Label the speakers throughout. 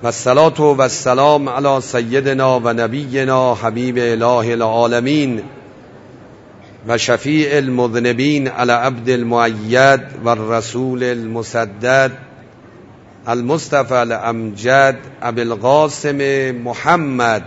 Speaker 1: و الصلاة و السلام علی سیدنا و نبینا حبیب اله العالمین و شفیع المذنبین علی عبد المؤید و الرسول المسدد المصطفى الامجد ابی القاسم محمد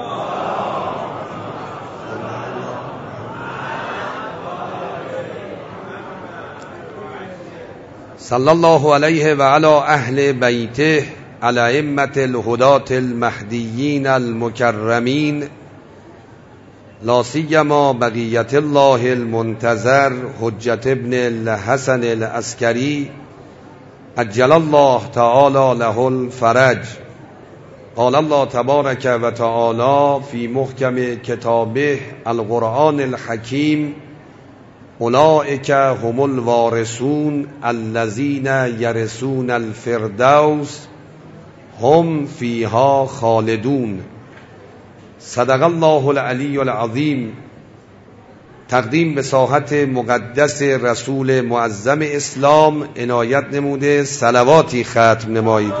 Speaker 1: صلی الله علیه و علی اهل بیته الائمة الهداة المهدیین المکرمین لا سیما بقیة الله المنتظر حجة ابن الحسن العسکری عجل الله تعالی له الفرج. قال الله تبارک و تعالی فی محکم کتابه القرآن الحکیم اولئک هم الوارثون الذین یرثون الفردوس هم فیها خالدون. صدق الله العلی العظیم. تقدیم به ساحت مقدس رسول معظم اسلام عنایت نموده صلواتی ختم نمایید.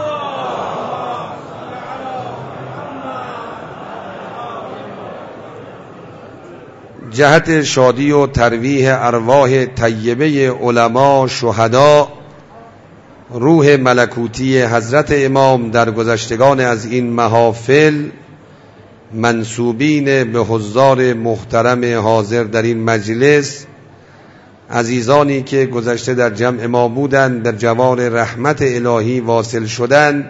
Speaker 1: جهت شادی و ترویح ارواح طیبه علما شهدا، روح ملکوتی حضرت امام در گذشتگان از این محافل، منسوبین به حضار محترم حاضر در این مجلس، عزیزانی که گذشته در جمع ما بودند، در جوار رحمت الهی واصل شدند،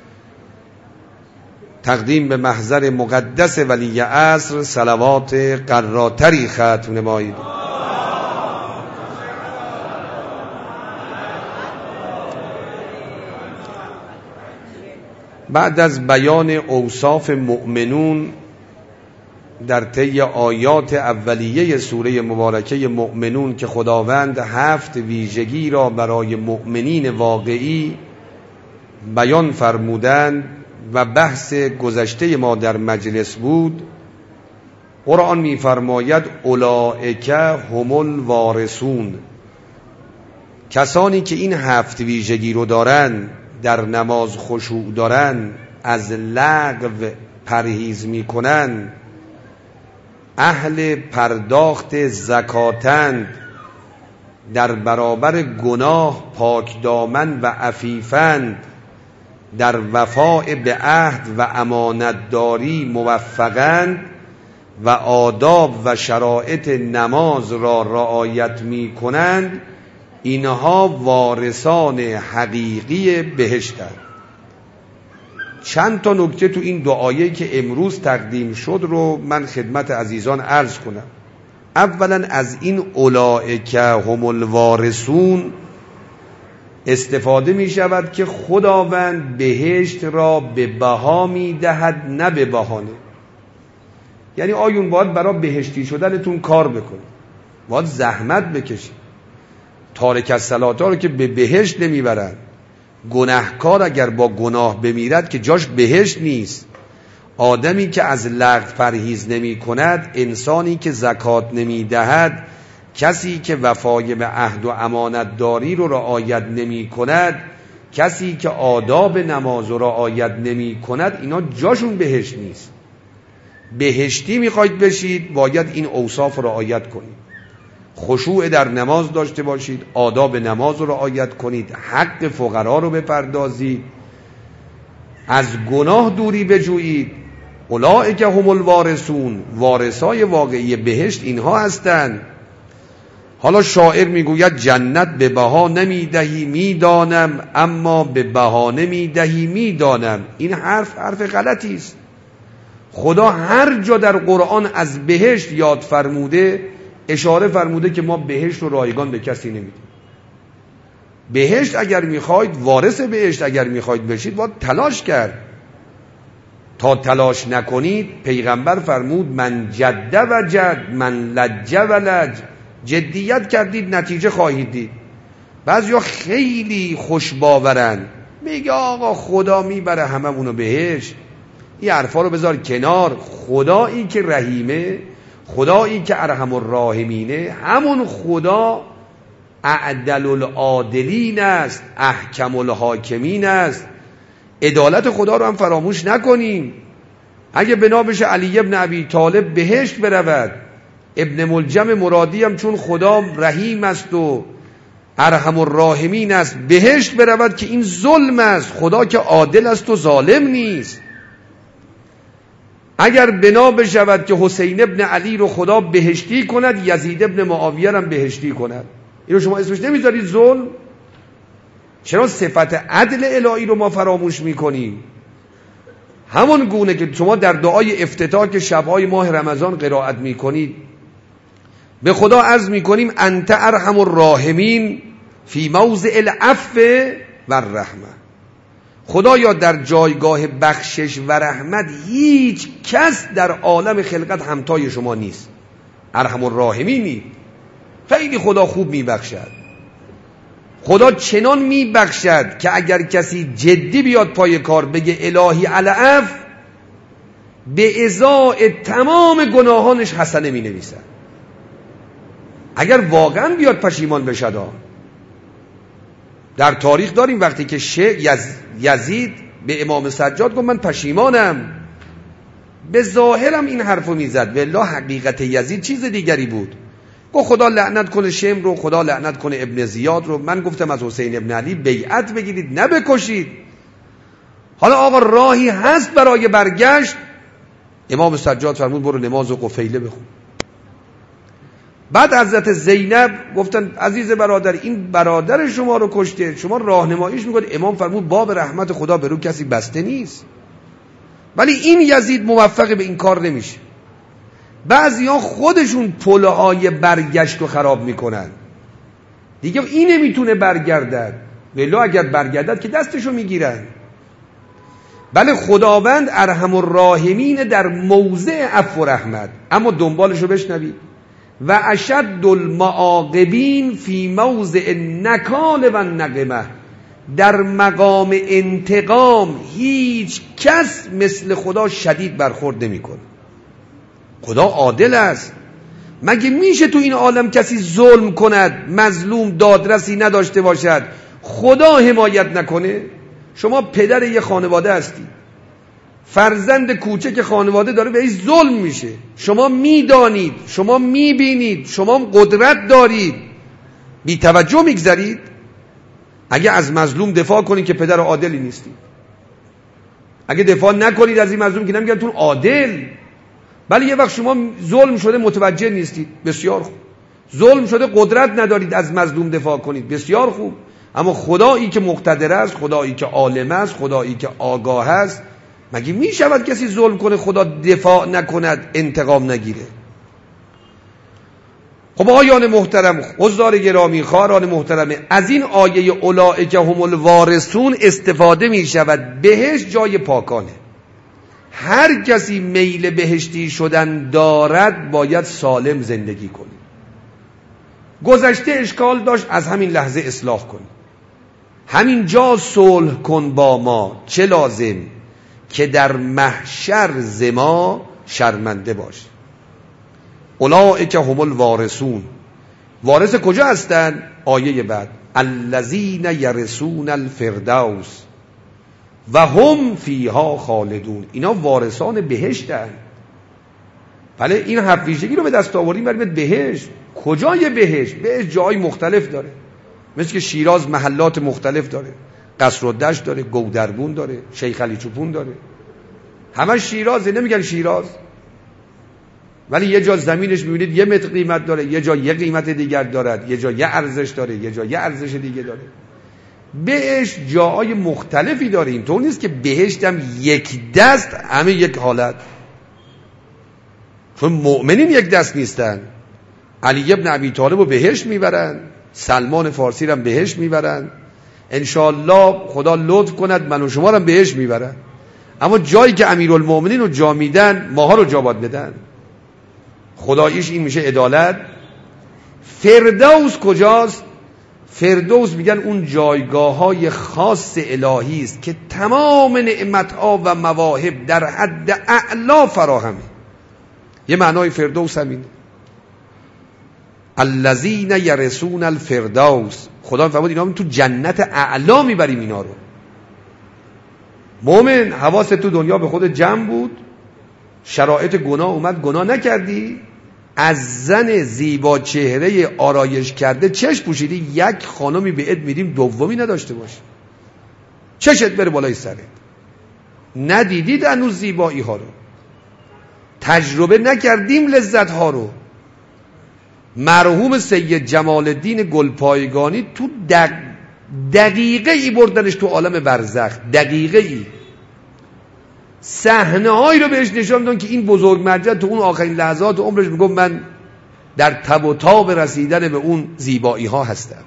Speaker 1: تقدیم به محضر مقدس ولی عصر صلوات قراتری ختم نمایید. بعد از بیان اوصاف مؤمنون در طی آیات اولیه سوره مبارکه مؤمنون که خداوند 7 ویژگی را برای مؤمنین واقعی بیان فرمودند و بحث گذشته ما در مجلس بود، قرآن می‌فرماید اولئک هم الوارثون، کسانی که این 7 ویژگی رو دارن، در نماز خشوع دارن، از لغو پرهیز میکنن، اهل پرداخت زکاتند، در برابر گناه پاک دامن و عفیفند، در وفاء به عهد و امانتداری موفقند و آداب و شرایط نماز را رعایت میکنند، اینها وارثان حقیقی بهشتند. چند تا نکته تو این دو آیه که امروز تقدیم شد رو من خدمت عزیزان عرض کنم. اولا از این اولئک هم الوارثون استفاده می شود که خداوند بهشت را به بها می دهد، نه به بهانه. یعنی آیون باید برای بهشتی شدنتون کار بکنید، باید زحمت بکشید. تارک الصلات رو که به بهشت نمیبرند. گناهکار اگر با گناه بمیرد که جاش بهشت نیست. آدمی که از لغو پرهیز نمی کند، انسانی که زکات نمی دهد، کسی که وفای به عهد و امانت داری رو رعایت نمی کند، کسی که آداب نماز رو رعایت نمی کند، اینا جاشون بهشت نیست. بهشتی میخواید بشید، باید این اوصاف رو رعایت کنید. خشوع در نماز داشته باشید، آداب نماز رو رعایت کنید، حق فقرا رو بپردازید، از گناه دوری بجویید. اولئک هم الوارثون، وارثای واقعی بهشت اینها هستند. حالا شاعر میگوید جنت به بها نمیدهی میدانم، اما به بهانه میدهی میدانم. این حرف غلطی است. خدا هر جا در قرآن از بهشت یاد فرموده، اشاره فرموده که ما بهشت رو رایگان به کسی نمیدیم. بهشت اگر میخواید، وارث بهشت اگر میخواید بشید، باید تلاش کرد. تا تلاش نکنید، پیغمبر فرمود من جد و جد، من لج و لج، جدیت کردید نتیجه خواهید دید. بعضیا خیلی خوش باورن، میگه آقا خدا میبره هممونو بهشت. این حرفا رو بذار کنار. خدایی که رحیمه، خدایی که ارحم الراحمینه، همون خدا اعدل العادلین است، احکم الحاکمین است. عدالت خدا رو هم فراموش نکنیم. اگه بنا بشه علی ابن ابی طالب بهشت برود، ابن ملجم مرادی هم چون خدا رحیم است و ارحم الراحمین است بهشت برود، که این ظلم است، خدا که عادل است و ظالم نیست. اگر بنا بشود که حسین ابن علی رو خدا بهشتی کند، یزید ابن معاویه هم بهشتی کند، اینو شما اسمش نمیذارید ظلم؟ چرا صفت عدل الهی رو ما فراموش میکنیم؟ همون گونه که شما در دعای افتتاح که شبهای ماه رمضان قرائت میکنید، به خدا عرض میکنیم انت ارحم الراحمین فی موضع العفو و الرحمه. خدایا در جایگاه بخشش و رحمت هیچ کس در عالم خلقت همتای شما نیست. ارحم الراحمینی، خیلی خدا خوب میبخشد. خدا چنان میبخشد که اگر کسی جدی بیاد پای کار بگه الهی العفو، به ازای تمام گناهانش حسنه می نویسد. اگر واقعا بیاد پشیمان بشد. در تاریخ داریم وقتی که یزید به امام سجاد گفت من پشیمانم، به ظاهرم این حرفو میزد، والله حقیقت یزید چیز دیگری بود. گفت خدا لعنت کنه شمر رو، خدا لعنت کنه ابن زیاد رو، من گفتم از حسین ابن علی بیعت بگیرید نه بکشید. حالا آقا راهی هست برای برگشت. امام سجاد فرمود برو نماز و قفیله بخون. بعد حضرت زینب گفتن عزیز برادر، این برادر شما رو کشته، شما راهنماییش میکنید. امام فرمود باب رحمت خدا به رو کسی بسته نیست. ولی این یزید موفق به این کار نمیشه. بعضیا خودشون پلهای برگشت رو خراب میکنن دیگه. این نمیتونه برگردد، ولی اگر برگردد که دستشو میگیرن. بله خداوند ارحم الراحمین در موضع عفو و رحمت، اما دنبالشو بشنوید. و اشد المعاقبین فی موضع نکال و نقمه، در مقام انتقام هیچ کس مثل خدا شدید برخورد نمیکنه. خدا عادل است. مگه میشه تو این عالم کسی ظلم کند، مظلوم دادرسی نداشته باشد، خدا حمایت نکنه؟ شما پدر یه خانواده هستی، فرزند کوچک خانواده داره بهش ظلم میشه، شما میدانید، شما میبینید، شما قدرت دارید، بی توجه میگذرید؟ اگه از مظلوم دفاع کنید که پدر عادلی نیستید. اگه دفاع نکنید از این مظلوم که نمیگن تون عادل. ولی یه وقت شما ظلم شده متوجه نیستید، بسیار خوب. ظلم شده قدرت ندارید از مظلوم دفاع کنید، بسیار خوب. اما خدایی که مقتدر است، خدایی که عالم است، خدایی که آگاه است، مگه می شود کسی ظلم کنه خدا دفاع نکند، انتقام نگیره؟ خب آیان محترم، حضار گرامی، خواهران محترم، از این آیه اولئک هم الوارثون استفاده می شود. بهشت جای پاکانه. هر کسی میل بهشتی شدن دارد باید سالم زندگی کنه. گذشته اشکال داشت، از همین لحظه اصلاح کن. همین جا صلح کن با ما، چه لازم که در محشر ز ما شرمنده باش. اولئک هم الوارثون. وارث کجا هستن؟ آیه بعد الذین یرثون الفردوس و هم فیها خالدون. اینا وارثان بهشتن. بله این حرف ویژگی رو به دست آوردیم برای بهشت. کجای بهشت؟ بهشت جای مختلف داره، مثل که شیراز محلات مختلف داره، قصر و دشت داره، گودربون داره، شیخ علی چوپون داره، همه شیرازه. نمیگن شیراز، ولی یه جا زمینش میبینید 1 متر قیمت داره، یه جا یه قیمت دیگر دارد، یه جا یه ارزش داره، یه جا یه ارزش دیگه داره. بهشت جاهای مختلفی داره. اینطور نیست که بهشت هم یک دست همه یک حالت، چون مؤمنین یک دست نیستن. علی ابن ابی طالب رو بهشت میبرن، سلمان فارسی رو هم بهشت میبرن، انشاءالله خدا لطف کند من و شما رو هم بهشت میبرن. اما جایی که امیرالمومنین رو جا میدن، ماها رو جا باید بدن. خداییش این میشه عدالت. فردوس کجاست؟ فردوس میگن اون جایگاه‌های خاص الهی است که تمام نعمت‌ها و مواهب در حد اعلا فراهمه. یه معنای فردوس همینه. الذین یرثون الفردوس. خدا فرمود اینا تو جنت اعلا میبریم اینا رو. مومن حواست تو دنیا به خود جمع بود، شرایط گناه اومد، گناه نکردی، از زن زیبا چهره آرایش کرده چشم پوشیدی، یک خانمی بهت میدیم دومی نداشته باش، چشت بره بالای سرت، ندیدید هنوز زیبایی ها رو، تجربه نکردیم لذت ها رو. مرحوم سید جمال الدین گلپایگانی تو دقیقه ای بردنش تو عالم برزخ، دقیقه ای صحنه هایی رو بهش نشون دادن که این بزرگ مرجع تو اون آخرین لحظات عمرش میگم من در تب و تاب رسیدن به اون زیبایی ها هستم.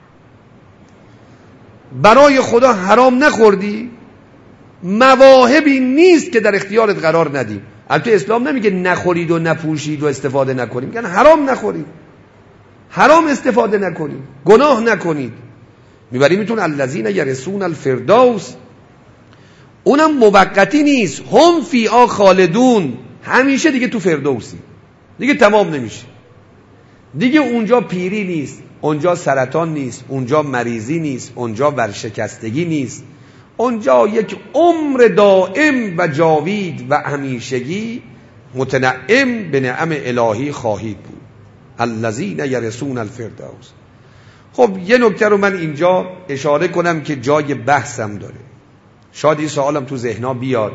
Speaker 1: برای خدا حرام نخوردی؟ مواهبی نیست که در اختیارت قرار ندیم. البته اسلام نمیگه نخورید و نپوشید و استفاده نکنید، میگن حرام نخورید، حرام استفاده نکنید، گناه نکنید. میبریم میتون الذین یرثون الفردوس، اونم موقتی نیست، هم فیها خالدون، همیشه دیگه تو فردوسی، دیگه تمام نمیشه، دیگه اونجا پیری نیست، اونجا سرطان نیست، اونجا مریضی نیست، اونجا ورشکستگی نیست، اونجا یک عمر دائم و جاوید و همیشگی متنعم به نعم الهی خواهید بود. الذین یرثون الفردوس. خب یه نکته رو من اینجا اشاره کنم که جای بحثم داره، شاید این سوالم تو ذهنا بیاد.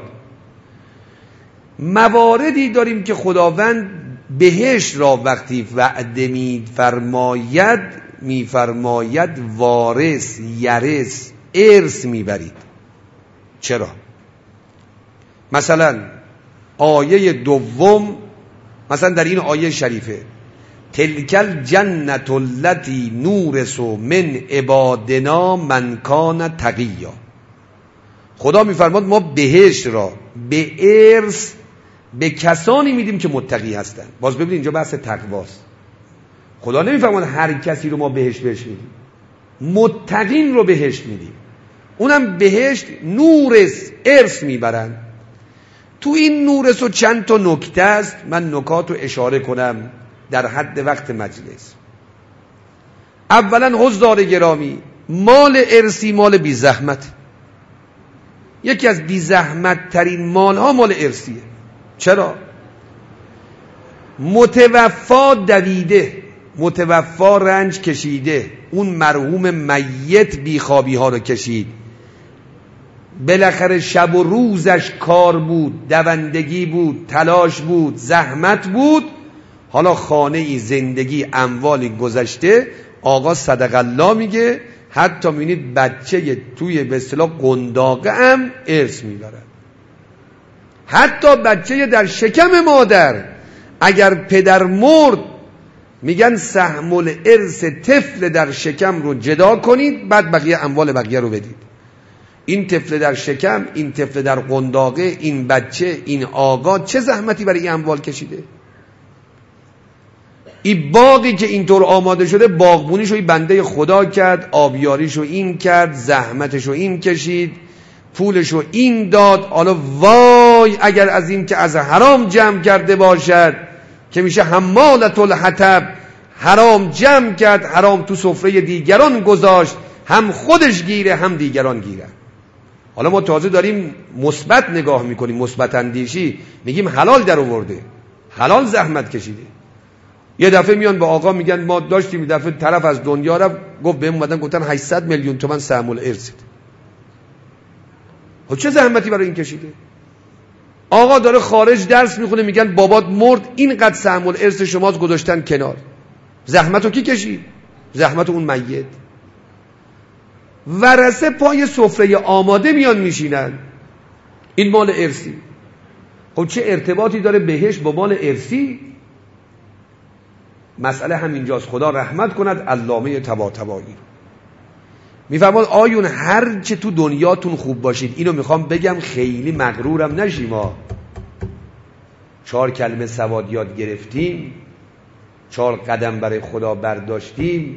Speaker 1: مواردی داریم که خداوند بهشت را وقتی وعده میفرماید وارث یرث ارث میبرید. چرا؟ مثلا آیه دوم، مثلا در این آیه شریفه تلک الجنة التي نورث من عبادنا من کان تقیا، خدا میفرماد ما بهشت را به ارث به کسانی میدیم که متقی هستن. باز ببینید اینجا بحث تقواست، خدا نمیفرماد هر کسی رو ما بهشت میدیم، متقین رو بهشت میدیم، اونم بهشت نورث ارث میبرن. تو این نورث و چند تا نکته است، من نکات رو اشاره کنم در حد وقت مجلس. اولا حضار گرامی، مال ارثی مال بی زحمت، یکی از بی زحمت ترین مال ها مال ارثیه. چرا؟ متوفا دویده، متوفا رنج کشیده، اون مرحوم میت بیخوابی ها رو کشید، بالاخره شب و روزش کار بود، دوندگی بود، تلاش بود، زحمت بود، حالا خانه ای، زندگی، اموالی گذشته، آقا صدق الله میگه، حتی میبینید بچه توی به اصطلاح قنداقه هم ارث میبرد، حتی بچه در شکم مادر اگر پدر مرد میگن سهم الارث طفل در شکم رو جدا کنید، بعد بقیه اموال بقیه رو بدید. این طفل در شکم، این طفل در قنداقه، این بچه، این آقا چه زحمتی برای این اموال کشیده. این باقی که اینطور آماده شده، باغبونیشو این بنده خدا کرد، آبیاریشو این کرد، زحمتشو این کشید، پولشو این داد. حالا وای اگر از این که از حرام جمع کرده باشد که میشه حمالة الحطب، حرام جمع کرد، حرام تو سفره دیگران گذاشت، هم خودش گیره هم دیگران گیره. حالا ما تازه داریم مثبت نگاه میکنیم، مثبت اندیشی، میگیم حلال در آورده، حلال زحمت کشیده. یه دفعه میان به آقا میگن ما داشتیم دفعه طرف از دنیا رفت، گفت بهم اومدن گفتن 800 میلیون تومان سهم الارث. خب چه زحمتی برای این کشیده؟ آقا داره خارج درس میخونه، میگن بابات مرد، اینقدر سهم الارث شماست گذاشتن کنار. زحمتو کی کشید؟ زحمت اون میت. ورثه پای سفره آماده میان میشینن، این مال ارثی. خب چه ارتباطی داره بهشت با مال ارثی؟ مسئله همینجاست. خدا رحمت کند علامه طباطبایی میفرماد آیون هر چه تو دنیاتون خوب باشید، اینو میخوام بگم خیلی مغرورم نشیم. 4 کلمه سواد یاد گرفتیم، 4 قدم برای خدا برداشتیم،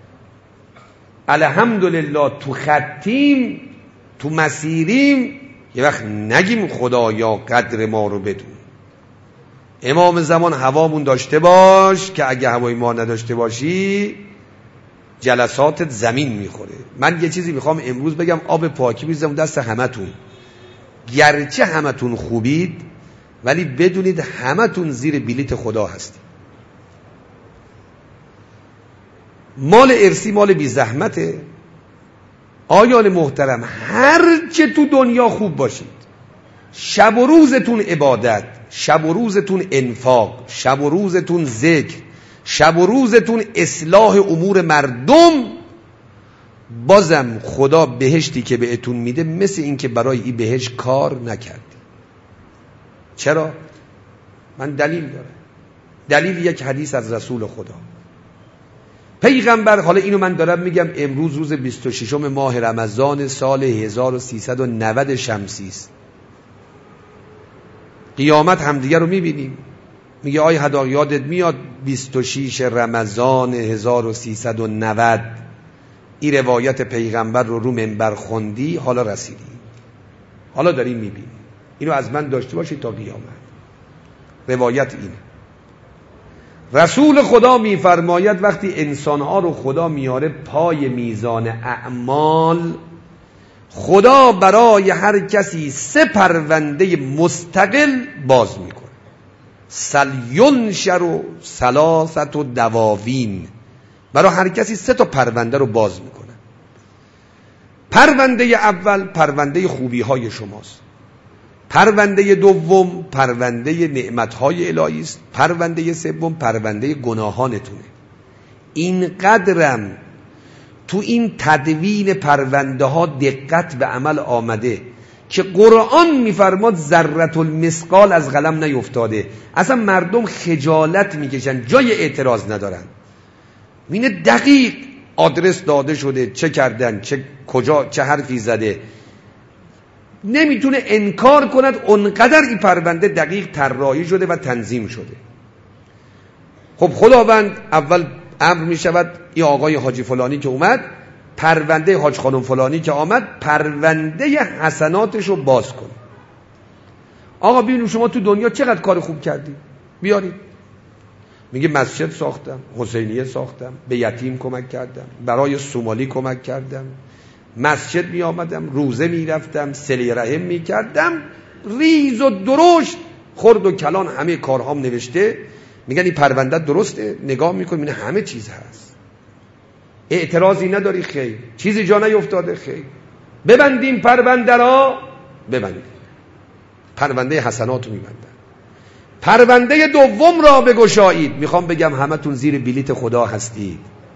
Speaker 1: الحمدلله تو خطیم، تو مسیریم، یه وقت نگیم خدایا قدر ما رو بدون. امام زمان هوامون داشته باش که اگه هوای ما نداشته باشی جلساتت زمین میخوره. من یه چیزی میخوام امروز بگم، آب پاکی میزنم دست همتون. گرچه همتون خوبید ولی بدونید همتون زیر بلیت خدا هستید. مال ارثی مال بی زحمته. آیان محترم، هر چه تو دنیا خوب باشید، شب و روزتون عبادت، شب و روزتون انفاق، شب و روزتون ذکر، شب و روزتون اصلاح امور مردم، بازم خدا بهشتی که بهتون میده مثل این که برای این بهشت کار نکردی. چرا؟ من دلیل داره. دلیل یک حدیث از رسول خدا پیغمبر. حالا اینو من دارم میگم، امروز روز 26 ماه رمضان سال 1390 شمسی است. قیامت همدیگه رو میبینیم. میگه آی هدا یادت میاد 26 رمضان 1390 این روایت پیغمبر رو منبر خوندی، حالا رسیدی، حالا داریم میبینی. اینو از من داشته باشید تا قیامت. روایت اینه. رسول خدا میفرماید وقتی انسانها رو خدا میاره پای میزان اعمال، خدا برای هر کسی 3 پرونده مستقل باز میکنه. سلیونشر و 3 دواوین، برای هر کسی 3 پرونده رو باز میکنه. پرونده اول پرونده خوبی های شماست، پرونده دوم پرونده نعمتهای الهی است، پرونده سوم پرونده گناهانتونه. اینقدرم تو این تدوین پرونده ها دقت به عمل آمده که قرآن میفرماد ذره المثقال از قلم نیفتاده. اصلا مردم خجالت میکشن، جای اعتراض ندارن. اینه دقیق آدرس داده شده، چه کردن، چه کجا، چه حرفی زده، نمیتونه انکار کند. اونقدر این پرونده دقیق طراحی شده و تنظیم شده. خب خداوند اول امر میشود این آقای حاجی فلانی که اومد، پرونده حاج خانم فلانی که آمد، پرونده حسناتش رو باز کن. آقا ببینیم شما تو دنیا چقدر کار خوب کردی، بیارید. میگه مسجد ساختم، حسینیه ساختم، به یتیم کمک کردم، برای سومالی کمک کردم، مسجد می آمدم، روزه می رفتم، صله رحم می کردم، ریز و درشت خرد و کلان همه کارهام نوشته. میگن این پرونده درسته؟ نگاه میکنیم این همه چیز هست. اعتراضی نداری؟ خیر. چیزی جا نیفتاده؟ خیر. ببندیم پرونده را، ببندیم. پرونده حسنات رو میبندن. پرونده دوم را بگشایید. میخوام بگم همتون زیر بلیت خدا هستید.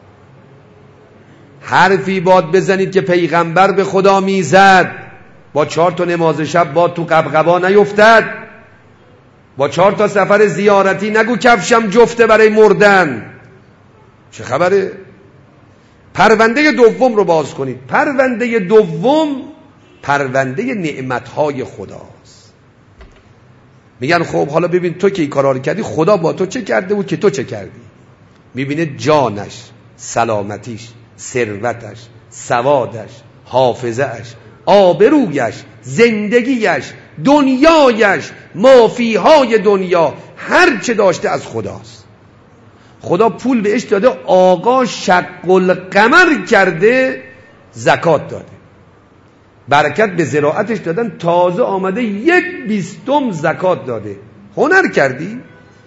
Speaker 1: حرفی باد بزنید که پیغمبر به خدا میزد، با 4 نماز شب باد تو قبقبا نیفتد، با 4 سفر زیارتی نگو کفشم جفته برای مردن. چه خبره؟ پرونده دوم رو باز کنید. پرونده دوم پرونده نعمتهای خداست. میگن خب حالا ببین تو که این کارا رو کردی، خدا با تو چه کرده بود که تو چه کردی؟ میبینه جانش، سلامتیش، ثروتش، سوادش، حافظه‌اش، آبرویش، زندگیش، دنیایش، مافیهای دنیا، هر چه داشته از خداست. خدا پول بهش داده، آقا شق القمر کرده، زکات داده، برکت به زراعتش دادن، تازه آمده 1/20 زکات داده. هنر کردی؟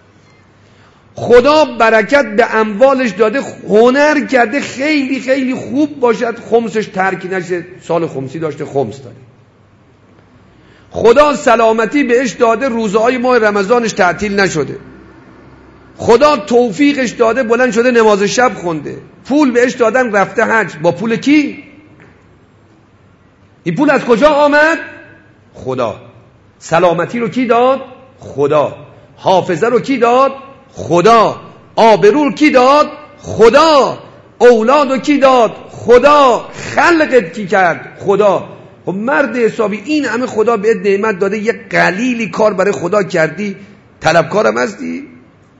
Speaker 1: خدا برکت به اموالش داده، هنر کرده خیلی خیلی خوب باشد، خمسش ترک نشه، سال خمسی داشته خمس داده. خدا سلامتی بهش داده، روزهای ماه رمضانش تعطیل نشده. خدا توفیقش داده، بلند شده نماز شب خونده. پول بهش دادن، رفته حج. با پول کی؟ این پول از کجا آمد؟ خدا. سلامتی رو کی داد؟ خدا. حافظه رو کی داد؟ خدا. آبرو رو کی داد؟ خدا. اولاد رو کی داد؟ خدا. خلقت کی کرد؟ خدا. خب مرد حسابی، این همه خدا بهت نعمت داده، یک قلیلی کار برای خدا کردی، طلبکارم هستی؟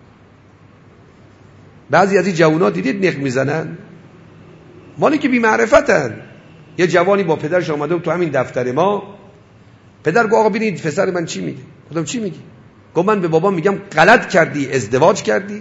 Speaker 1: بعضی از این جوونا دیدید نق میزنن، مالی که بی معرفتن. یه جوانی با پدرش آمده بود تو همین دفتر ما. پدر گفت آقا ببینید پسر من چی میگه. گفتم چی میگی؟ گفت من به بابام میگم غلط کردی، ازدواج کردی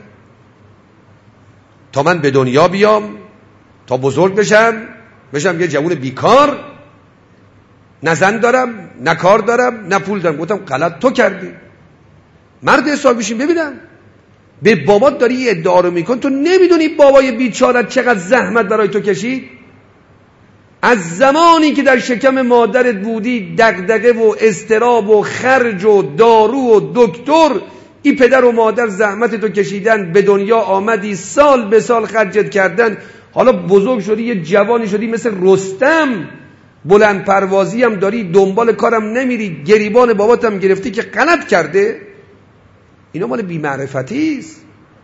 Speaker 1: تا من به دنیا بیام، تا بزرگ بشم یه جوون بیکار. نه زن دارم، نه کار دارم، نه پول دارم. گفتم غلط تو کردی، مرد حساب بشین. ببینم به بابات داری ادعا رو میکن، تو نمیدونی بابای بیچاره چقدر زحمت برای تو کشید؟ از زمانی که در شکم مادرت بودی دغدغه و اضطراب و خرج و دارو و دکتر، این پدر و مادر زحمت تو کشیدن، به دنیا آمدی، سال به سال خرجت کردن، حالا بزرگ شدی، یه جوانی شدی مثل رستم، بلند پروازی هم داری، دنبال کارم نمیری، گریبان باباتم گرفتی که غلط کرده. اینا مال بی‌معرفتی است.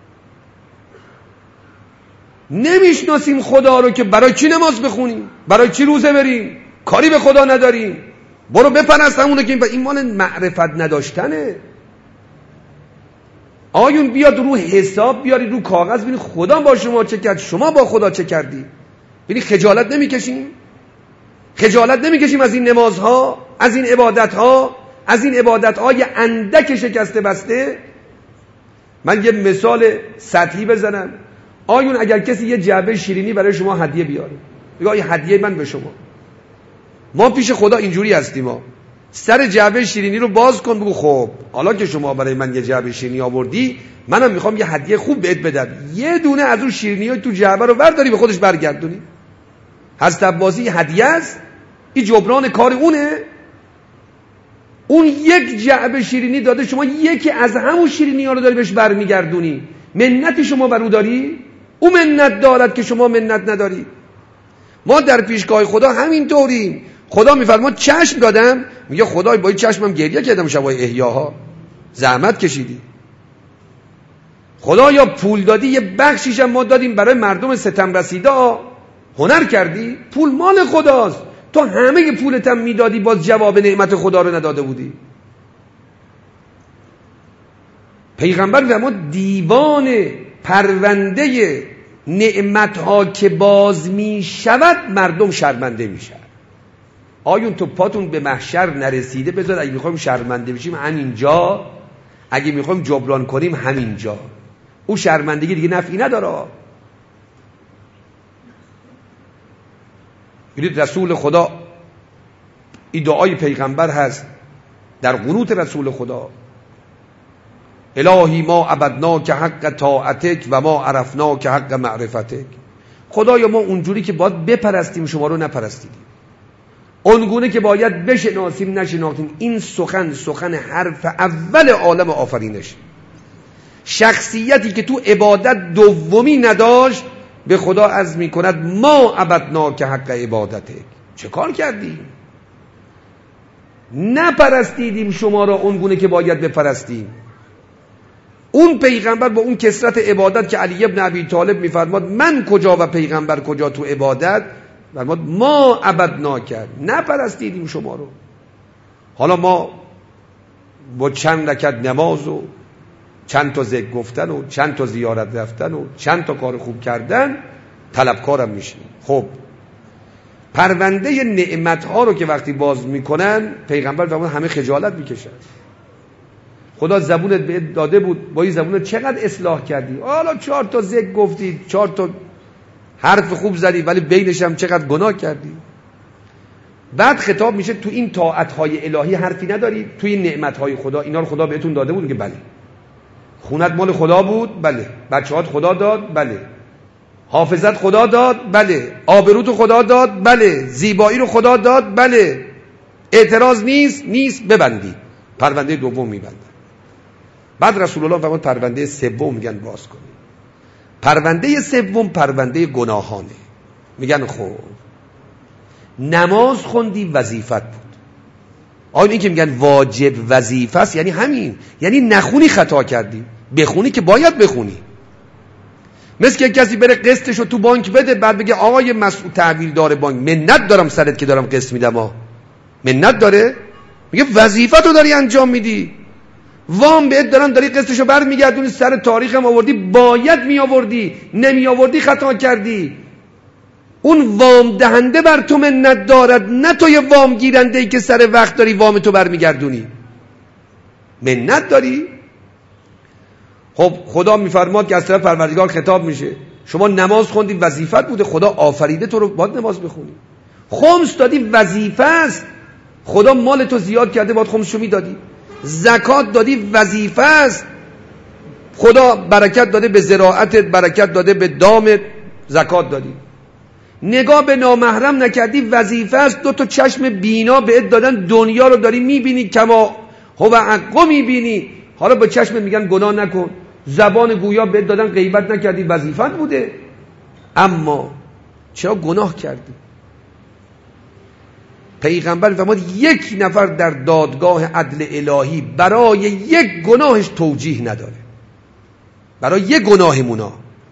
Speaker 1: نمیشناسیم خدا رو که برای چی نماز بخونیم، برای چی روزه بریم، کاری به خدا نداریم، برو بپرست همونه که این مال معرفت نداشتنه. آیون بیاد رو حساب بیاری رو کاغذ، ببینی خدا با شما چه کرد، شما با خدا چه کردی. ببینی خجالت نمیکشیم؟ خجالت نمیکشیم از این نمازها، از این عبادتها، از این عبادتهای اندک شکسته بسته؟ من یه مثال سطحی بزنم. آیون اگر کسی یه جعبه شیرینی برای شما هدیه بیاره، بگه این هدیه من به شما، ما پیش خدا اینجوری هستیم، ما سر جعبه شیرینی رو باز کن، بگو خب حالا که شما برای من یه جعبه شیرینی آوردی، منم میخوام یه هدیه خوب بهت بدم، یه دونه از اون شیرینی‌ها تو جعبه رو برداری به خودش برگردونی. حضرت عباسی هدیه است، این جبران کار اونه. اون یک جعبه شیرینی داده، شما یکی از همون شیرینی‌ها رو داری بهش برمیگردونی. منتی شما بر او داری؟ او منت دارد که شما منت نداری. ما در پیشگاه خدا همین طوریم. خدا میفرماد چشم دادم، میگه خدای با این چشمم گریه کردم شبای احیاها، زحمت کشیدی. خدا یا پول دادی، یه بخشیش هم ما دادیم برای مردم ستم رسیده، هنر کردی، پول مال خداست، تو همه پولت هم میدادی باز جواب نعمت خدا رو نداده بودی. پیغمبر فرمود دیوان پرونده نعمتها که باز می شود مردم شرمنده می شود. آیون تو پاتون به محشر نرسیده، بذار اگه میخوایم شرمنده بشیم همینجا، اگه میخوایم جبران کنیم همینجا. او شرمندگی دیگه نفعی نداره. ببینید رسول خدا، این دعای پیغمبر هست در قنوت رسول خدا: الهی ما عبدنا که حق طاعتک و ما عرفنا که حق معرفتک. خدایا ما اونجوری که باید بپرستیم شما رو نپرستیدیم، اونگونه که باید بشناسیم نشناختیم. این سخن حرف اول عالم آفرینش. شخصیتی که تو عبادت دومی نداشت به خدا عرض می کند ما عبدنا که حق عبادتک. چه کار کردیم؟ نپرستیدیم شما را اونگونه که باید بپرستیم. اون پیغمبر با اون کثرت عبادت که علی ابن ابی طالب میفرماد من کجا و پیغمبر کجا تو عبادت، فرماد ما عبدنا کرد، نپرستیدیم شما رو. حالا ما با چند رکعت نماز و چند تا ذکر گفتن و چند تا زیارت رفتن و چند تا کار خوب کردن طلبکارم میشیم. خب پرونده نعمتها رو که وقتی باز میکنن، پیغمبر فرمود همه خجالت میکشن. خدا زبونت بهت داده بود، با این زبونت چقدر اصلاح کردی، حالا 4 تا ذکر گفتی، 4 تا حرف خوب زدی، ولی بینش هم چقدر گناه کردی. بعد خطاب میشه تو این طاعت‌های الهی حرفی نداری؟ تو این نعمت‌های خدا اینا رو خدا بهتون داده بود؟ که بله. خونت مال خدا بود؟ بله. بچه‌هات خدا داد؟ بله. حافظت خدا داد؟ بله. آبروت خدا داد؟ بله. زیبایی رو خدا داد؟ بله. اعتراض نیست ببندی. پرونده دوم میبندن. بعد رسول الله فرمود پرونده سوم میگن باز کنی. پرونده سوم پرونده گناهانه. میگن خب نماز خوندی وظیفت بود. آیا این که میگن واجب وظیفه است یعنی همین، یعنی نخونی خطا کردی، بخونی که باید بخونی. مثل که کسی بره قسطشو تو بانک بده، بعد بگه آقای مسئول تحویل دار بانک منت دارم سرت که دارم قسط میدم، منت داره؟ میگه وظیفتو داری انجام میدی، وام بهت دارن داری قسطشو برمیگردونی، سر تاریخم آوردی، باید می آوردی، نمی آوردی خطا کردی. اون وام دهنده بر تو منت دارد، نه توی وام گیرنده ای که سر وقت داری وام تو برمیگردونی. منت داری؟ خب خدا میفرماد که از طرف پروردگار خطاب میشه شما نماز خوندی وظیفت بوده، خدا آفریده تو رو باید نماز بخونی. خمس دادی وظیفه است، خدا مال تو زیاد کرده باید خمسشو میدادی. زکات دادی وظیفه است. خدا برکت داده به زراعتت، برکت داده به دامت، زکات دادی. نگاه به نامحرم نکردی وظیفه است. 2 چشم بینا بهت دادن، دنیا رو داری میبینی، کما هو حق میبینی. حالا با چشم میگن گناه نکن. زبان گویا بهت دادن، غیبت نکردی، وظیفت بوده، اما چرا گناه کردی؟ پیغمبر فرمود 1 نفر در دادگاه عدل الهی برای 1 گناهش توجیه نداره، برای 1 گناهمونا.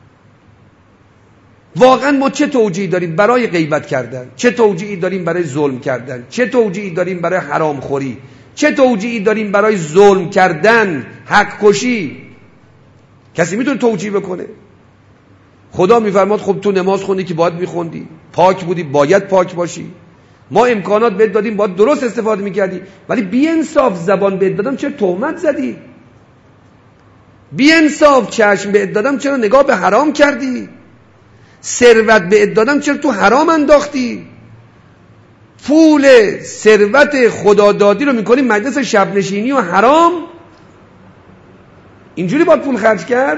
Speaker 1: واقعا ما چه توجیهی داریم برای غیبت کردن؟ چه توجیهی داریم برای ظلم کردن؟ چه توجیهی داریم برای حرام خوری؟ چه توجیهی داریم برای ظلم کردن، حق کشی؟ کسی میتونه توجیه بکنه؟ خدا میفرماد خب تو نماز خوندی که باید میخوندی، پاک بودی باید پاک باشی، ما امکانات بهت دادیم باید درست استفاده میکردی، ولی بی انصاف زبان بهت دادم چرا تهمت زدی؟ بی انصاف چشم بهت دادم چرا نگاه به حرام کردی؟ ثروت بهت دادم چرا تو حرام انداختی؟ پول ثروت خدا دادی رو میکنی مجلس شب نشینی و حرام؟ اینجوری باید پول خرج کرد؟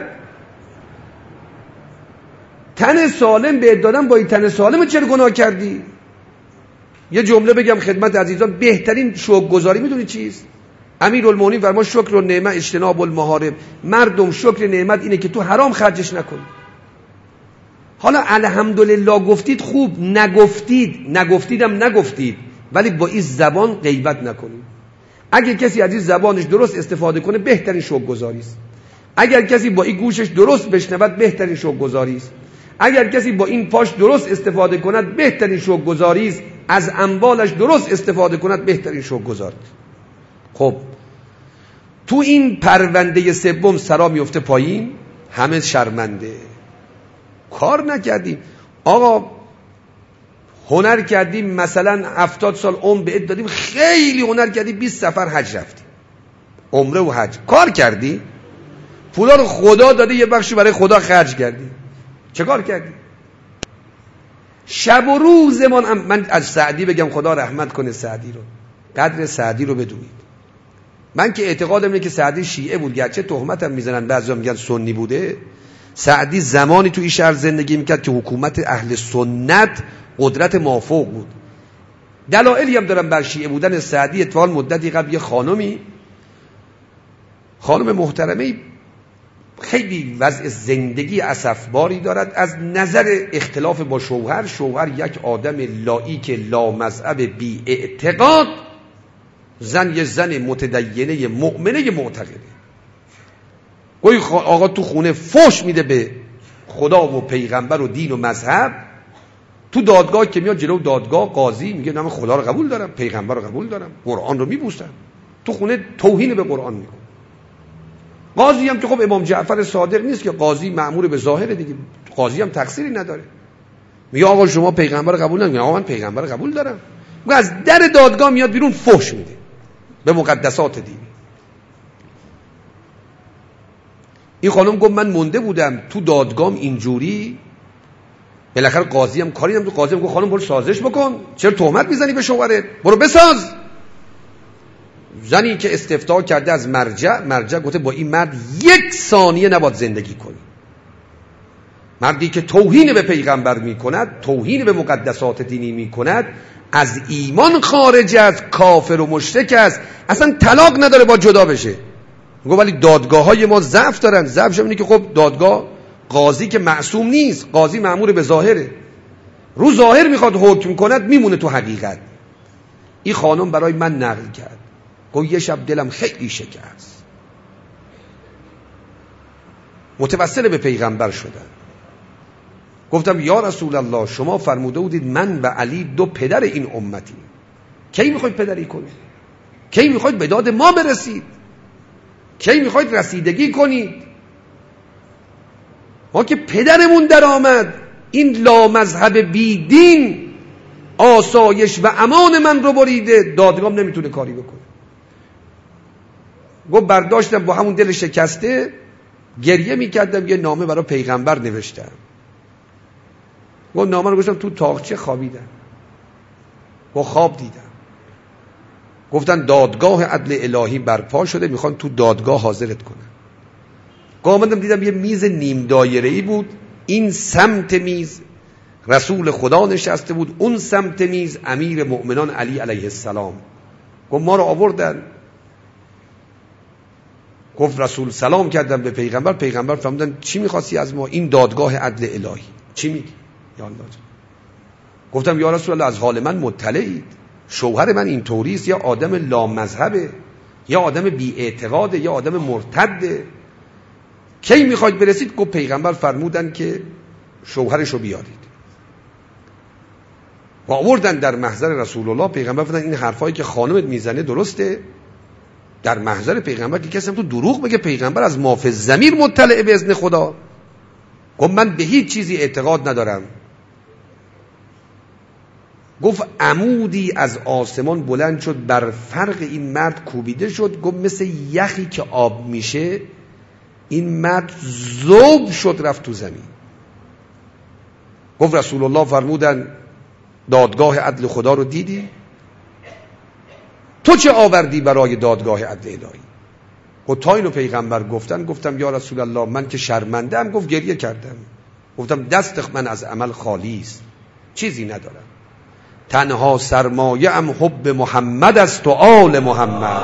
Speaker 1: تن سالم بهت دادم با این تن سالم چرا گناه کردی؟ یه جمله بگم خدمت عزیزان، بهترین شکرگزاری میدونی چیست؟ امیرالمومنین فرمود شکر النعمت اجتناب المحارم. مردم شکر نعمت اینه که تو حرام خرجش نکنی. حالا الحمدلله گفتید خوب، نگفتیدم نگفتید، ولی با این زبان غیبت نکنید. اگر کسی از این زبانش درست استفاده کنه بهترین شکرگزاری است. اگر کسی با این گوشش درست بشنود بهترین شکرگزاری است. اگر کسی با این پاش درست استفاده کند بهترین شکرگزاری است. از اموالش درست استفاده کند بهترین شکرگزاری است. خب تو این پرونده سوم سرا میفته پایین، همه شرمنده. کار نکردیم آقا، هنر کردیم، مثلا 70 سال عمر بهت دادیم، خیلی هنر کردیم، 20 سفر حج رفتیم، عمره و حج کار کردی، پولا رو خدا داده یه بخشی برای خدا خرج کردی، چه کار کردی؟ شب و روزمان من از سعدی بگم، خدا رحمت کنه سعدی رو، قدر سعدی رو بدونید. من که اعتقادم اینه که سعدی شیعه بود، گرچه تهمتم میزنن، بعضیا میگن سنی بوده. سعدی زمانی تو این شهر زندگی میکرد که حکومت اهل سنت قدرت مافوق بود. دلایلی هم دارم بر شیعه بودن سعدی. اتفاقا مدتی قبل یه خانم محترمه خیلی وضع زندگی اسفباری دارد از نظر اختلاف با شوهر یک آدم لاییک لا مذهب بی اعتقاد، زن یه زن متدینه مؤمنه معتقده. گوی آقا تو خونه فحش میده به خدا و پیغمبر و دین و مذهب. تو دادگاه که میاد جلو دادگاه، قاضی میگه من خدا رو قبول دارم، پیغمبر رو قبول دارم، قرآن رو میبوسم. تو خونه توهین به قرآن میکنه. قاضی هم که خب امام جعفر صادق نیست که قاضی مأمور به ظاهره دیگه، قاضی هم تقصیری نداره. میگه آقا شما پیغمبر رو قبول ندارید؟ آقا من پیغمبر رو قبول دارم. میگه از در دادگاه میاد بیرون فحش میده به مقدسات دینی. این خانم گفت من مونده بودم تو دادگاهم اینجوری. بالاخره قاضی هم کاری نمی‌کنه. قاضی هم گفت خانم برو سازش بکن، چرا تهمت میزنی به شوهرت؟ برو بساز. زنی که استفتاء کرده از مرجع گفته با این مرد 1 ثانیه نباید زندگی کنی. مردی که توهین به پیغمبر میکند، توهین به مقدسات دینی میکند، از ایمان خارج است، کافر و مشرک است، اصلا طلاق نداره با جدا بشه. میگه ولی دادگاه های ما ضعف دارن. ضعفش اینه که خب دادگاه، قاضی که معصوم نیست، قاضی مأمور به ظاهره، رو ظاهر میخواد حکم کند، میمونه تو حقیقت. این خانم برای من نقل کرد، گفت یه شب دلم خیلی شکست، متوسل به پیغمبر شدم. گفتم یا رسول الله شما فرموده بودید من و علی 2 پدر این امتی، کی میخواید پدری کنید؟ کی میخواید به داد ما برسید؟ کی میخواید رسیدگی کنید؟ ما که پدرمون در آمد، این لامذهب بی دین آسایش و امان من رو بریده، دادگاه نمیتونه کاری بکنه. گفت برداشتم با همون دل شکسته گریه میکردم، یه نامه برای پیغمبر نوشتم. گفت نامه رو گذاشتم تو تاقچه خوابیدم. گفت خواب دیدم. گفتن دادگاه عدل الهی برپا شده، میخوان تو دادگاه حاضرت کنن. آمدم دیدم یه میز نیم دایره‌ای بود، این سمت میز رسول خدا نشسته بود، اون سمت میز امیر مؤمنان علی علیه السلام. گفت ما رو آوردن. گفت رسول سلام کردن به پیغمبر، پیغمبر فرمودن چی میخواستی از ما؟ این دادگاه عدل الهی. چی میگی؟ یا الله. گفتم یا رسول الله از حال من مطلعید، شوهر من این طوریست، یا آدم لامذهبه، یا آدم بی اعتقاده، یا آدم مرتده. کی میخواید برسید؟ گفت پیغمبر فرمودن که شوهرشو بیارید. و آوردن در محضر رسول الله. پیغمبر فرمودن این حرفایی که خانمت میزنه درسته؟ در محضر پیغمبر که کسی تو دروغ بگه پیغمبر از ما فی الضمیر مطلع به اذن خدا. گفت من به هیچ چیزی اعتقاد ندارم. گفت عمودی از آسمان بلند شد، بر فرق این مرد کوبیده شد. گفت مثل یخی که آب میشه این مرد ذوب شد رفت تو زمین. گفت رسول الله فرمودن دادگاه عدل خدا رو دیدی؟ تو چه آوردی برای دادگاه عدل الهی؟ گفت تا اینو پیغمبر گفتن. گفتم یا رسول الله من که شرمنده‌ام. گفت گریه کردم. گفتم دست من از عمل خالی است، چیزی ندارم، تنها سرمایه ام حب محمد است و آل محمد.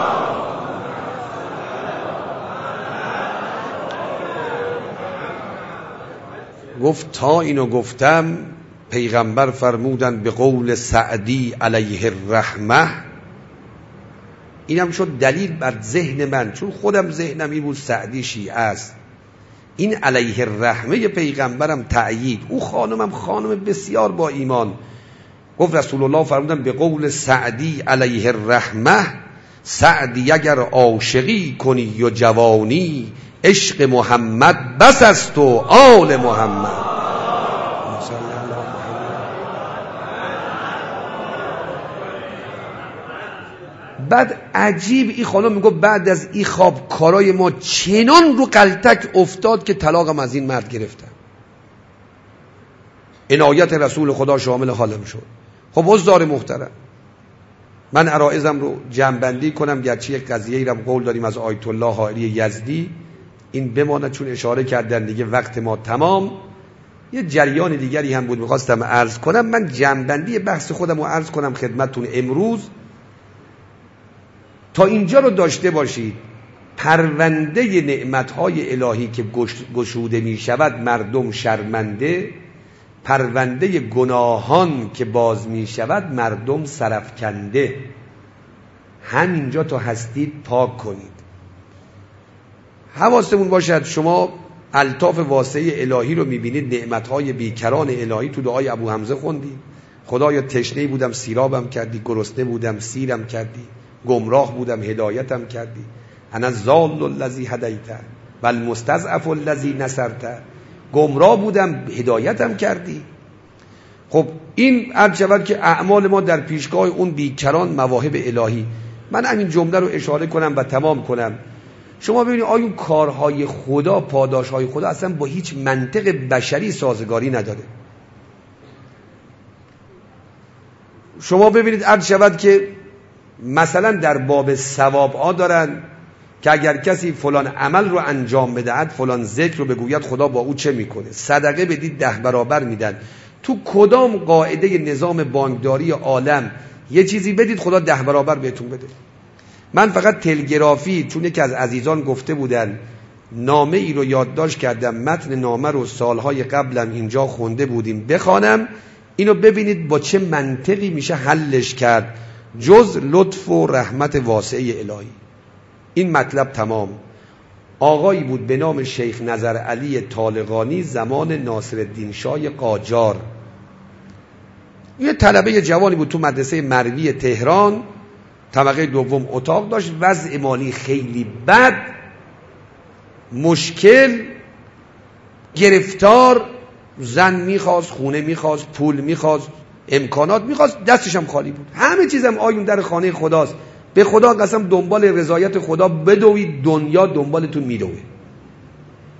Speaker 1: گفت تا اینو گفتم پیغمبر فرمودن به قول سعدی علیه الرحمه. اینم شد دلیل بر ذهن من، چون خودم ذهنم این بود سعدی شیعه است. این علیه الرحمه پیغمبرم تأیید. او خانمم خانم بسیار با ایمان. گفت رسول الله فرمودن به قول سعدی علیه الرحمه، سعدی اگر عاشقی کنی و جوانی، عشق محمد بس است و آل محمد. بعد عجیب این خانم میگه بعد از این خواب کارای ما چنان رو قلتک افتاد که طلاقم از این مرد گرفتم. عنایت رسول خدا شامل حالم شد. خب حضار محترم، من عرائزم رو جمع‌بندی کنم، گرچه یک قضیه‌ای رو قول داریم از آیت الله حائری یزدی، این بماند چون اشاره کردن دیگه وقت ما تمام. یه جریان دیگری هم بود میخواستم عرض کنم. من جمع‌بندی بحث خودم رو عرض کنم خدمتتون امروز تا اینجا رو داشته باشید. پرونده نعمت‌های الهی که گشوده می شود مردم شرمنده، پرونده گناهان که باز می شود مردم سرفکنده. همینجا تا هستید پاک کنید. حواستمون باشد. شما الطاف واسعه الهی رو می بینید، نعمت‌های بیکران الهی. تو دعای ابو حمزه خوندید خدایا تشنه بودم سیرابم کردی، گرسنه بودم سیرم کردی، گمراه بودم هدایتم کردی، انا الضال الذی هدیت و المستضعف الذی نصرت. گمراه بودم هدایتم کردی. خب این عرض شود که اعمال ما در پیشگاه اون بیکران مواهب الهی. من همین جمله رو اشاره کنم و تمام کنم. شما ببینید آیا کارهای خدا، پاداشهای خدا اصلا با هیچ منطق بشری سازگاری نداره. شما ببینید عرض شود که مثلا در باب ثواب ها دارن که اگر کسی فلان عمل رو انجام بدهد، فلان ذکر رو بگوید، خدا با او چه میکنه. صدقه بدید 10 برابر میدن. تو کدام قاعده نظام بانکداری عالم یه چیزی بدید خدا 10 برابر بهتون بده؟ من فقط تلگرافی، چون یکی از عزیزان گفته بودن نامه ای رو یادداشت کردم، متن نامه رو سالهای قبلم اینجا خونده بودیم، بخوانم اینو ببینید با چه منطقی میشه حلش کرد جز لطف و رحمت واسعه الهی. این مطلب تمام. آقایی بود به نام شیخ نظر علی طالقانی زمان ناصرالدین شاه قاجار. یه طلبه جوانی بود تو مدرسه مروی تهران، طبقه دوم اتاق داشت، وضع مالی خیلی بد، مشکل، گرفتار، زن میخواست، خونه میخواست، پول میخواست، امکانات میخواست، دستش هم خالی بود. همه چیزم آیون در خانه خداست. به خدا قسم دنبال رضایت خدا بدوید، دنیا دنبالتون میدوه.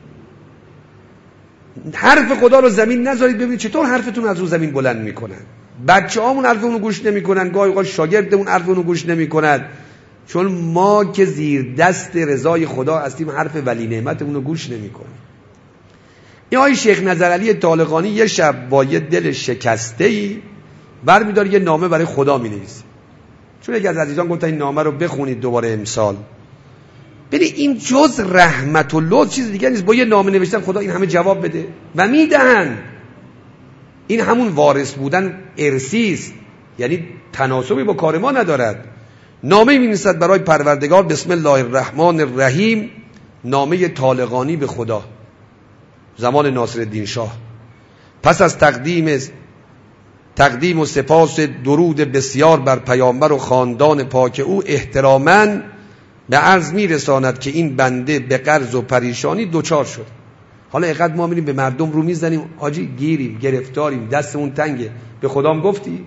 Speaker 1: حرف خدا رو زمین نذارید. ببینید چطور حرفتون از رو زمین بلند میکنن. بچه‌هامون حرف اونو گوش نمی‌کنن، گاهی اوقات شاگردمون حرف اونو گوش نمی‌کند، چون ما که زیر دست رضای خدا هستیم حرف ولی نعمت اونو گوش نمی‌کنیم. این آقای شیخ نظرعلی طالقانی یه شب با یه دل شکسته‌ای برمی‌داره یه نامه برای خدا می‌نویسه. چون یکی از عزیزان گفت این نامه رو بخونید دوباره امسال. ببین این جز رحمت و لطف چیز دیگه نیست. با یه نامه نوشتن خدا این همه جواب بده و میدهن. این همون وارث بودن ارثی است، یعنی تناسبی با کار ما ندارد. نامه می‌نویسد برای پروردگار بسم الله الرحمن الرحیم، نامه طالقانی به خدا زمان ناصرالدین شاه. پس از تقدیم و سپاس درود بسیار بر پیامبر و خاندان پاک او، احتراماً به عرض میرساند که این بنده به قرض و پریشانی دوچار شد. حالا اینقدر ما میریم به مردم رو میزنیم، حاجی گیریم، گرفتاریم، دستمون تنگه، به خدام گفتی؟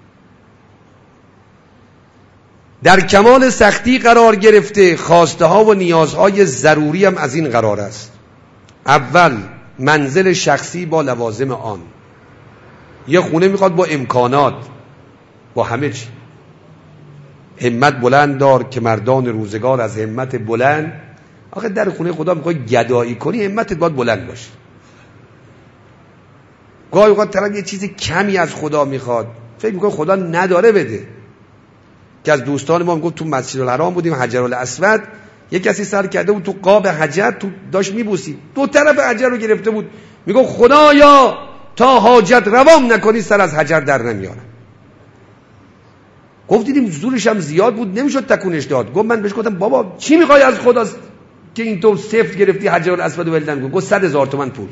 Speaker 1: در کمال سختی قرار گرفته، خواسته ها و نیازهای ضروری هم از این قرار است. اول منزل شخصی با لوازم آن. یه خونه میخواد با امکانات، با همه چی. همت بلند دار که مردان روزگار از همت بلند. آخه در خونه خدا میخوای گدایی کنی، همتت باید بلند باشه. گاهی اوقات طرف یه چیز کمی از خدا میخواد، فکر میکنه خدا نداره بده. که از دوستان ما میگفت تو مسجد الحرام بودیم، حجر الاسود، یه کسی سر کرده بود تو قاب حجر، تو داشت میبوسید، دو طرف حجر رو گرفته بود، میگه خدایا تا حاجت روام نکنی سر از حجر در نمیارم. گفت دیدیم زورش هم زیاد بود، نمیشد تکونش داد. گفت من بهش گفتم بابا چی میخوای از خدا که این تو سفت گرفتی حجر الاسود و ولدن؟ گفت 100,000 تومان پول.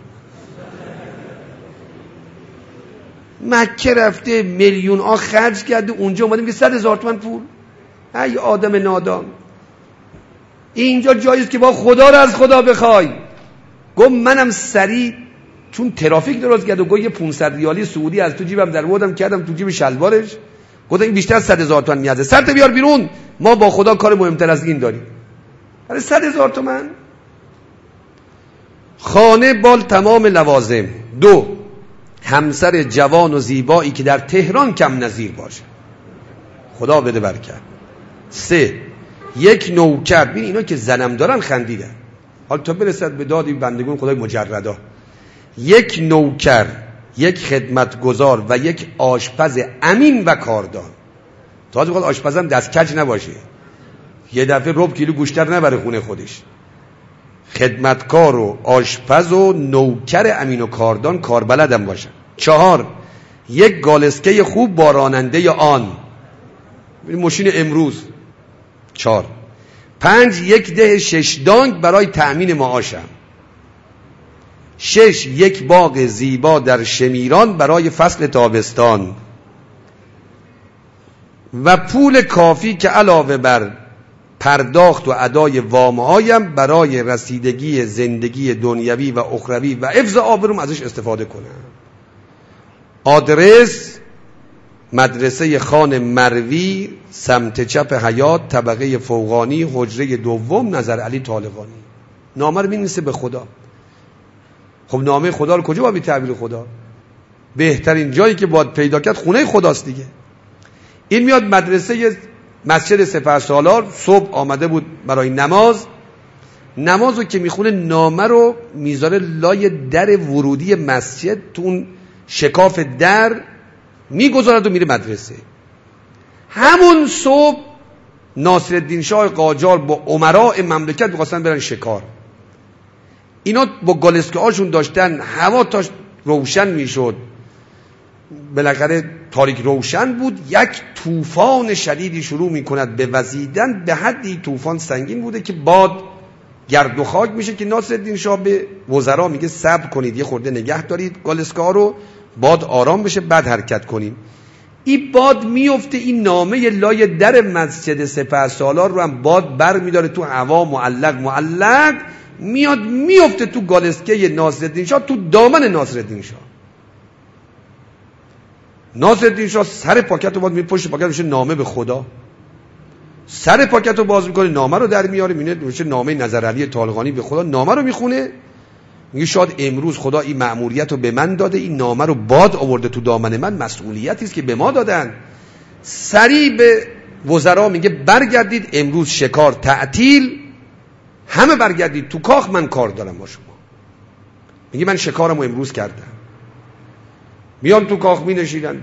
Speaker 1: مکه رفته میلیون ها خرج کرده، اونجا اومده میگه 100,000 تومان پول. ای آدم نادان، اینجا جاییست که با خدا رو از خدا بخوای. گفت منم سریع چون ترافیک درست کرد و گفت یه 500 ریالی سعودی از تو جیبم در بردم کردم تو جیب شلوارش. گفت این بیشتر از 100,000 تومان میازه، سرت بیار بیرون، ما با خدا کار مهمتر از این داریم. برای 100,000 تومان خانه بال تمام لوازم. 2 همسر جوان و زیبایی که در تهران کم نظیر باشه، خدا بده برکت. 3 یک نوکر. ببین اینا که زنم دارن خندیدن، حالا تا برسد به دادی بندگان خدای مجردا. 1 نوکر، 1 خدمتگزار و 1 آشپز امین و کاردان. تازه بخواد آشپزم دست کج نباشه، یه دفعه ربع کیلو گوشتر نبره خونه خودش. خدمتکار و آشپز و نوکر امین و کاردان کاربلدم باشن. 4 1 گالسکه خوب با راننده آن، ماشین امروز. 4 5 1 ده 6 دانگ برای تأمین معاشم. 6 1 باغ زیبا در شمیران برای فصل تابستان و پول کافی که علاوه بر پرداخت و ادای وامهایم برای رسیدگی زندگی دنیوی و اخروی و حفظ آبروم ازش استفاده کنم. آدرس مدرسه خان مروی، سمت چپ حیات، طبقه فوقانی، حجره 2 نظرعلی طالقانی. نامه رو می‌نویسه به خدا. خب نامه خدا رو کجا باید تعبیر خدا؟ بهترین جایی که باید پیدا کرد خونه خداست دیگه. این میاد مدرسه مسجد سپهسالار، صبح آمده بود برای نماز رو که میخونه، نامه رو میذاره لای در ورودی مسجد، تو اون شکاف در میگذارد و میره مدرسه. همون صبح ناصرالدین شاه قاجار با امراء مملکت میخواستن برن شکار. اینا با گالسکه هاشون داشتن، هوا تا روشن میشد، بالاخره تاریک روشن بود، یک طوفان شدیدی شروع میکند به وزیدن، به حدی طوفان سنگین بوده که باد گرد و خاک میشه که ناصرالدین شاه به وزرا میگه صبر کنید، یه خورده نگه دارید گالسکه ها رو، باد آرام بشه بعد حرکت کنیم. این باد میفته، این نامه لای در مسجد سپهسالار رو هم باد بر میداره تو هوا، معلق میاد میفته تو گالسکه ناصرالدین شاه، تو دامن ناصرالدین شاه. ناصرالدین شاه سر پاکت رو باز پشت پاکت میشه نامه به خدا، سر پاکت رو باز میکنه، نامه رو در میاره، میبینه نامه نظرعلی طالقانی به خدا، نامه رو میخونه، میگه شاید امروز خدا این مأموریت رو به من داده، این نامه رو باد آورده تو دامن من، مسئولیتی است که به ما دادن. سریع به وزرا میگه برگردید، امروز شکار تعطیل، همه برگردید تو کاخ، من کار دارم با شما. میگه من شکارمو امروز کردم. میان تو کاخ می نشیدند و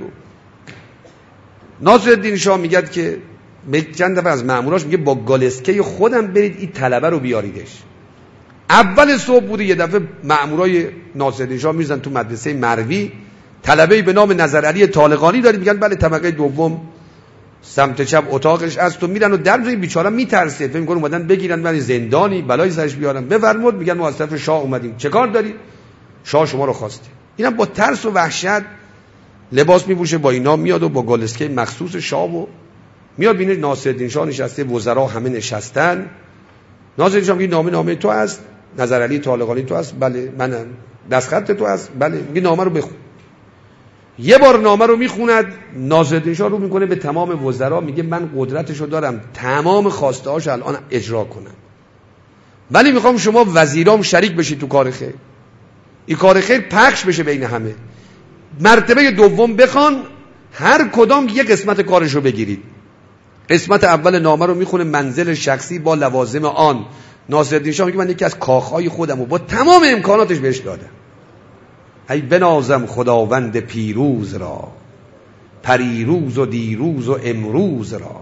Speaker 1: ناصرالدین شاه میگه که چند دفعه از مأموراش میگه با گالسکه خودم برید این طلبه رو بیاریدش. اول صبح بوده، یه دفعه مأمورای ناصرالدین شاه میزن تو مدرسه مروی، طلبه‌ای به نام نظرعلی طالقانی دارید، میگن بله طبقه دوم سمت چپ اتاقش است، و میرن و در این بیچاره میترسه، فکر می‌کنه اومدن بگیرن من زندانی بلای سرش بیارن. بفرمود، میگن ما از طرف شاه اومدیم. چه کار دارید؟ شاه شما رو خواسته. اینم با ترس و وحشت لباس میپوشه، با اینا میاد و با گالسکه مخصوص شاه و میاد بینه ناصرالدین شاه نشسته، وزرا همه نشستن. ناصرالدین شاه میگه نامه تو است؟ نظرعلی طالقانی تو است؟ بله منم. دستخط تو است؟ بله. میگه نامه رو بخون. یه بار نامه رو میخوند، ناصرالدین شاه رو میکنه به تمام وزرا، میگه من قدرتشو دارم تمام خواسته هاش الان اجرا کنم، ولی میخوام شما وزیرام شریک بشید تو کار خیر، این کار خیر پخش بشه بین همه. مرتبه دوم بخوان، هر کدام یک قسمت کارشو بگیرید. قسمت اول نامه رو میخونه، منزل شخصی با لوازم آن. ناصرالدین شاه میگه من یکی از کاخهای خودم رو با تمام امکاناتش بهش دادم. ای بنازم خداوند پیروز را، پریروز و دیروز و امروز را.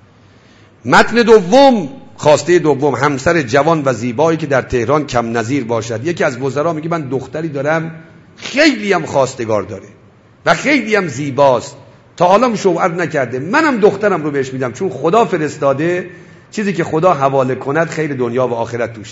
Speaker 1: متن دوم، خواسته دوم، همسر جوان و زیبایی که در تهران کم نظیر باشد. یکی از وزرا میگه من دختری دارم خیلی هم خواستگار داره و خیلی هم زیباست، تا حالا شوهر نکرده، منم دخترم رو بهش میدم، چون خدا فرستاده، چیزی که خدا حواله کند خیر دنیا و آخرت توشه.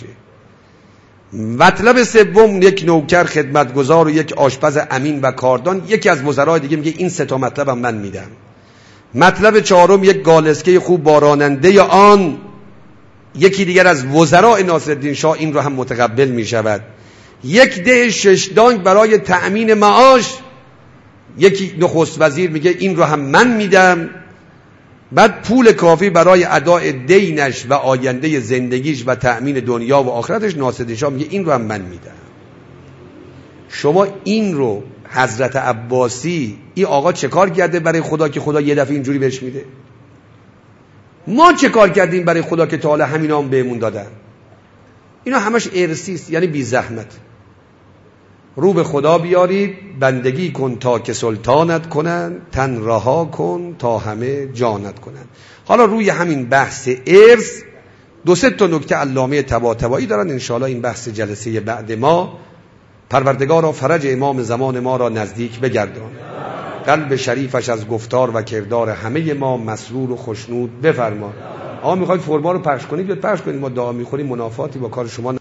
Speaker 1: مطلب سوم، یک نوکر خدمتگزار و یک آشپز امین و کاردان. یکی از وزرای دیگه میگه این سه تا مطلبم من میدم. مطلب چهارم، یک گالسکه خوب با راننده آن. یکی دیگر از وزرای ناصرالدین شاه این رو هم متقبل میشود. یک ده 6 دانگ برای تأمین معاش. یکی نخست وزیر میگه این رو هم من میدم. بعد پول کافی برای اداء دینش و آینده زندگیش و تأمین دنیا و آخرتش، ناصرالدین شاه میگه این رو هم من میدم. شما این رو حضرت عباسی، این آقا چه کار کرده برای خدا که خدا یه دفعه اینجوری بهش میده؟ ما چه کار کردیم برای خدا که تعالی همینا هم بهمون دادن؟ اینا همش ارثیست، یعنی بی زحمت. رو به خدا بیارید، بندگی کن تا که سلطانت کنن، تن رها کن تا همه جانت کنن. حالا روی همین بحث ارث 2-3 تا نکته علامه طباطبایی دارن، انشاءالله این بحث جلسه بعد ما. پروردگارا فرج امام زمان ما را نزدیک بگردان، قلب شریفش از گفتار و کردار همه ما مسرور و خوشنود بفرما. آقا میخواید فرما رو پخش کنید، بیاد پخش کنید، ما دعا میخوریم، منافاتی با کار شما